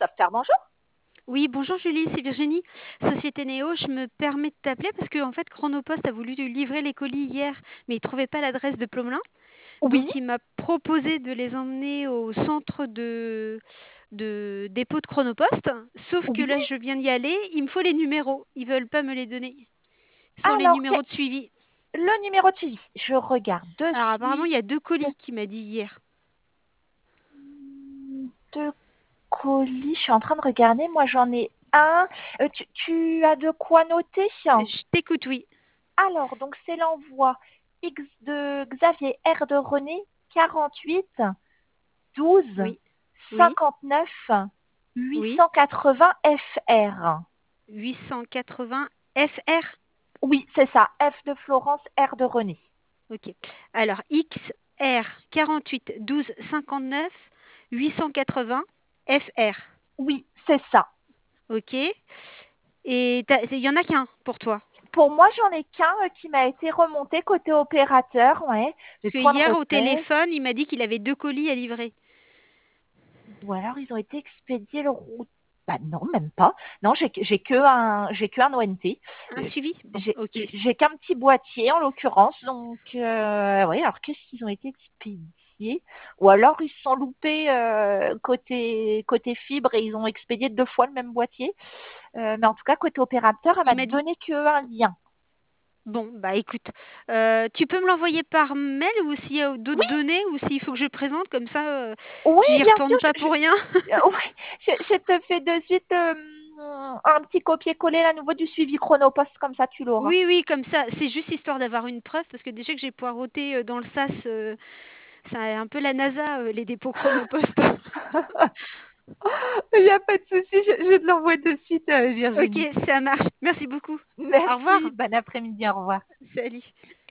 Software, bonjour. Oui, bonjour Julie, c'est Virginie, Société Néo. Je me permets de t'appeler parce que en fait, Chronopost a voulu livrer les colis hier, mais il trouvait pas l'adresse de Plomelin. Oui, Donc, il m'a proposé de les emmener au centre de dépôt de Chronopost. Sauf que oui. là, je viens d'y aller, il me faut les numéros. Ils veulent pas me les donner. Ce sont les Alors, numéros de suivi. le numéro de suivi. Je regarde de Alors, apparemment, suite. il y a 2 colis qui m'a dit hier. Deux colis. Je suis en train de regarder. Moi, j'en ai un. Tu as de quoi noter? Je t'écoute, oui. Alors, donc, c'est l'envoi X de Xavier, R de René, 48 12 Oui, oui, 59 oui. 880 FR. 880 FR. Oui, c'est ça. F de Florence, R de René. Ok. Alors, XR 48 12 59 880 FR. Oui, c'est ça. Ok. Et il y en a qu'un pour toi. Pour moi, j'en ai qu'un qui m'a été remonté côté opérateur, ouais, les Parce que points de hier, au retest. téléphone, il m'a dit qu'il avait 2 colis à livrer. Ou alors ils ont été expédiés le route. Bah non, même pas. Non, j'ai que un ONT. Un Euh, suivi. Bon, J'ai ok. j'ai qu'un petit boîtier en l'occurrence. Donc oui, alors qu'est-ce qu'ils ont été expédiés? Ou alors ils se sont loupés côté fibre et ils ont expédié 2 fois le même boîtier. Mais en tout cas, côté opérateur, elle Il m'a m'a dit. donné qu'un lien. Bon, bah écoute, tu peux me l'envoyer par mail ou s'il y a d'autres Oui, données ou s'il faut que je le présente comme ça, oui, j'y bien sûr. retourne pas pour rien. Ouais, je te fais de suite un petit copier-coller à nouveau du suivi Chronopost, comme ça tu l'auras. Oui, oui, comme ça, c'est juste histoire d'avoir une preuve parce que déjà que j'ai poireauté dans le sas, c'est un peu la NASA, les dépôts Chronopost. Il n'y a pas de souci, je te l'envoie de suite, Ok, Virginie. ça marche. Merci beaucoup. Au Merci, revoir. bon après-midi, au revoir. Salut.